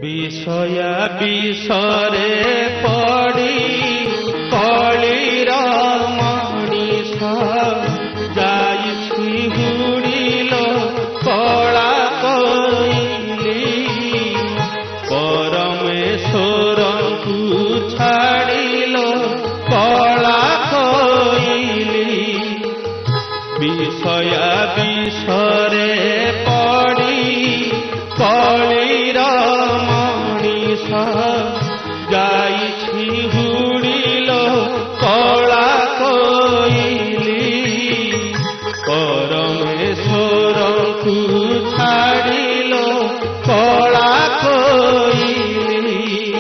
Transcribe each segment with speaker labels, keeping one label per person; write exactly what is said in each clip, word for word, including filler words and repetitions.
Speaker 1: विषया विषरे पड़ी कलिर मनीष जाइछि हुड़िल कला कइली परमेश्वर को छाड़िल कला कइली विषया विषरे पड़ी कलिर मनीष जाइछि हुड़िल कला कइली परमेश्वर को छाड़िल कला कइली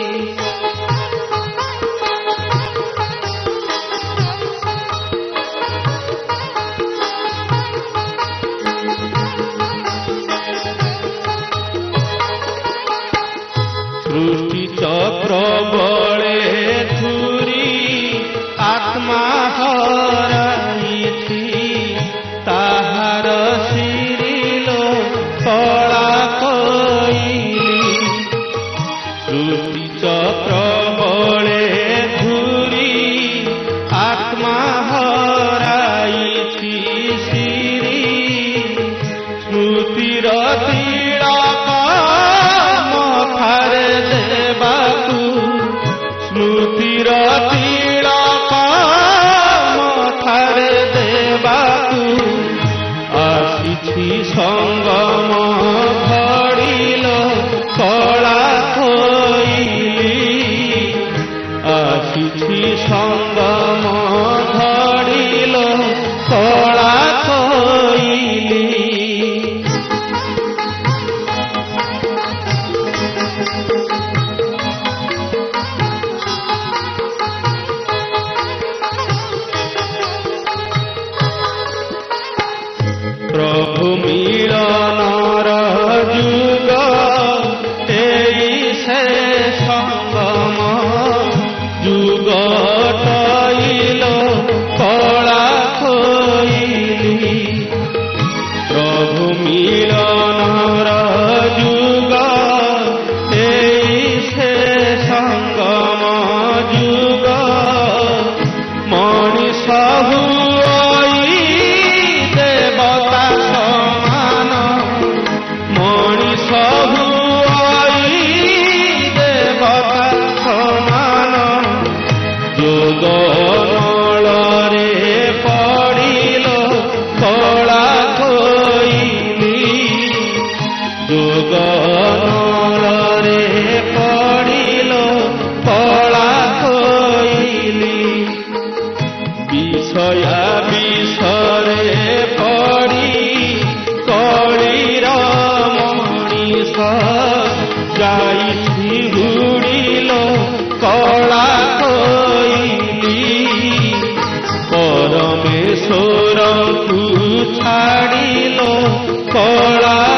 Speaker 1: सृष्टि चक्र बले धुरी आत्मा हराइछि ताहार सिरिल कला कइली सृष्टि चक्र बले धुरी आत्मा हराइछि सिरि स्मृतिर तिलक मथारे देबाकू स्मृतिर तिलक मथारे देबाकू आसिछि संगम घड़िल कला कइली आसिछि संगम घड़िल कला कइली प्रभु मिलनर जुग एई से संगम जुग टइल कला कइली प्रभु मिलनर जुग एई से संगम जुग मनीष हुई देवता समान मनीष हुई देवता समान जोग नଳରେ पड़िल कला कइली जोग नଳରେ पड़िल कला कइली विषया विषरे पड़ी कलिर मनीष जाइछि हुड़िल कला कइली परमेश्वर को छाड़िल कला